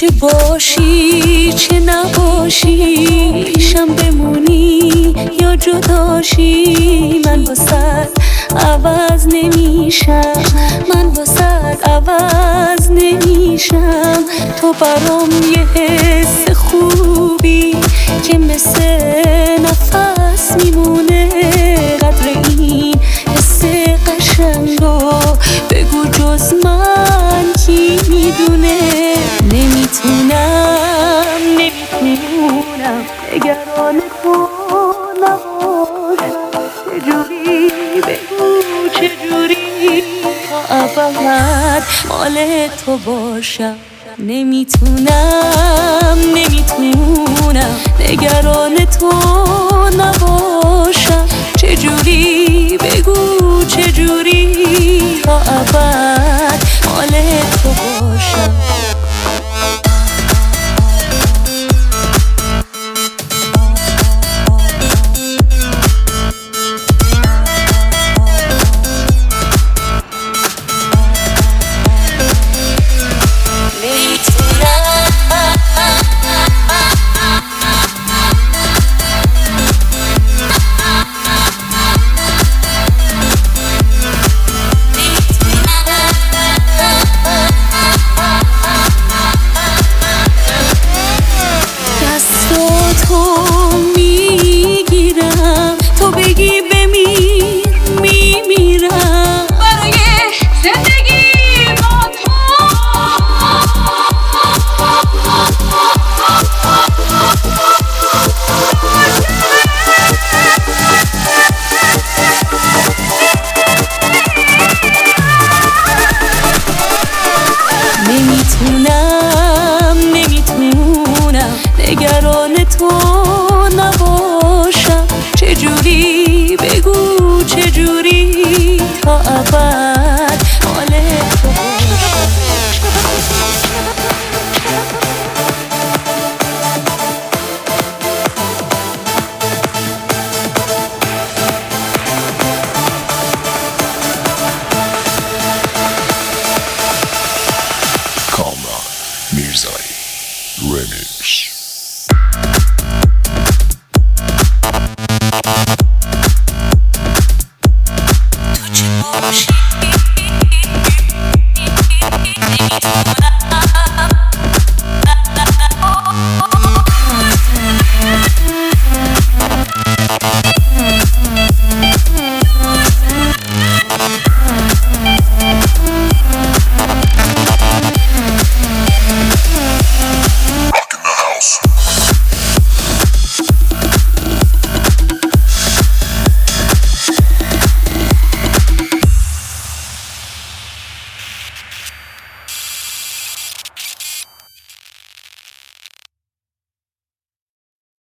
چه باشی چه نباشی، پیشم بمونی یا جداشی، من واسه عوض نمیشم، من واسه عوض نمیشم. تو برام یه حس خوبی که مثل نفس میمونه، قدر این حس قشنگو بگو جز من کی میدونه. نمیتونم نگران تو نباشم، چجوری بگو چجوری تا ابد مال تو باشم. نمیتونم نگران تو نباشم، چجوری بگو چجوری تا ابد مال تو باشم. تو بگی بمیر میمیرم برای زندگی با تو. نمیتونم نگران تو نباشم، چجوری بگو چجوری تا ابد مال تو باشم. کامران میرزایی ریمیکس. تو چه باشی